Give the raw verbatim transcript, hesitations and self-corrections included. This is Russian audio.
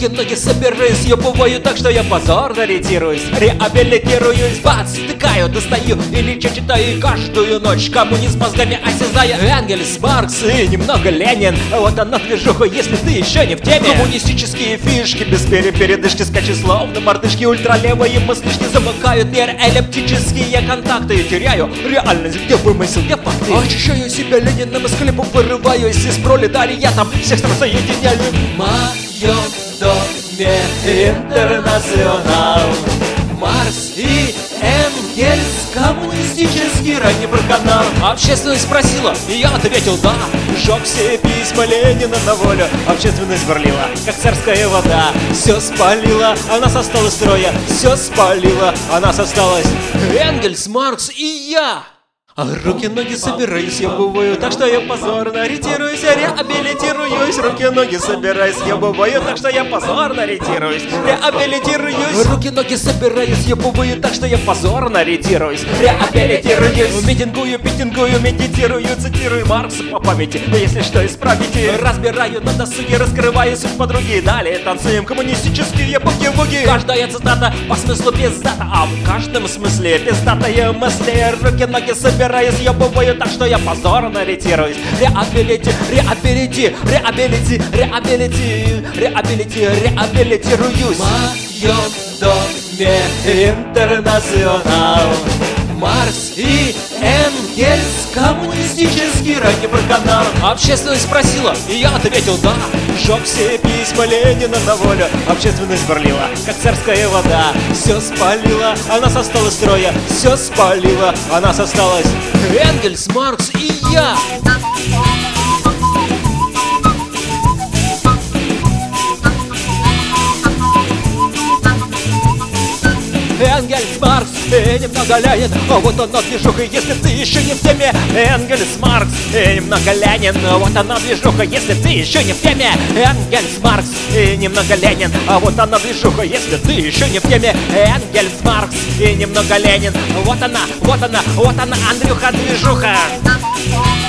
Руки-ноги собираю, съебываю так, что я позорно ретируюсь. Реабилитируюсь, бац, втыкаю, достаю или че читаю каждую ночь. Коммунист мозгами осязая, Энгельс, Маркс и немного Ленин. Вот она движуха, если ты еще не в теме. Коммунистические фишки без перепередышки, скачи словно мартышки. Ультралевые мыслишки замыкают мир, эллиптические контакты. Теряю реальность, где вымысел, где факты. Ощущаю себя Лениным, из хлеба вырываюсь из пролетариатом, всех стран соединяю. В моем доме интернационал. Маркс и Энгельс, коммунистический ранний канал. Общественность спросила, и я ответил да. Сжег все письма Ленина на волю. Общественность бурлила, как царская вода. Все спалила, а нас осталось трое. Все спалила, а нас осталось Энгельс, Маркс и я. А руки-ноги собираюсь, я бываю, так что я позорно ретируюсь, реабилитируюсь. Руки-ноги собираюсь, я бываю, так что я позорно ретируюсь, реабилитируюсь. Руки-ноги собираюсь, я бываю, так что я позорно ретируюсь, реабилитируюсь. Митингую, петингую, медитирую, цитирую Маркса по памяти. Но если что, исправите. Разбираю на досуге, раскрываю суть подруги. Далее танцуем коммунистические буги-буги. Каждая цитата по смыслу пиздата, а в каждом смысле пиздатая мысли. Руки-ноги собираюсь, я бываю так, что я позорно ретируюсь. Реабилити, реабилити, реабилити, реабилити, реабилити, реабилитируюсь. В моем доме интернационал. Маркс и Энгельс, коммунистический ранний канал. Общественность спросила, и я ответил да. Сжег все письма Ленина на волю. Общественность бурлила, как царская вода. Все спалила, а нас осталось трое. Все спалила, а нас осталось Энгельс, Маркс и я. Энгельс, Маркс и немного Ленин. А вот она движуха, если ты еще не в теме. Энгельс, Маркс и немного Ленин. А вот она движуха, если ты еще не в теме. Энгельс, Маркс и немного Ленин. А вот она движуха, если ты еще не в теме. Энгельс, Маркс и немного Ленин. Вот она, вот она, вот она, Андрюха, движуха.